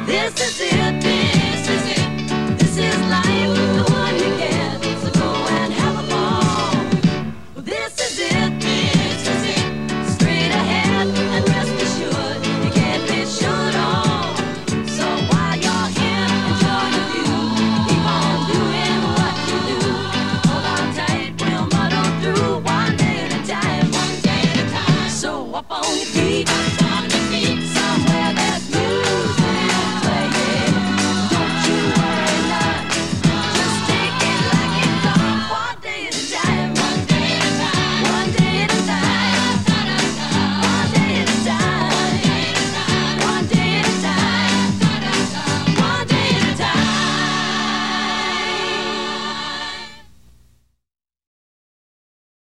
This is it, this is it. This is life, the one you get. So go and have a ball. This is it, this is it. Straight ahead and rest assured, you can't be sure at all. So while you're here, enjoy the view. Keep on doing what you do. Hold on tight, we'll muddle through one day at a time, one day at a time. So up on your feet.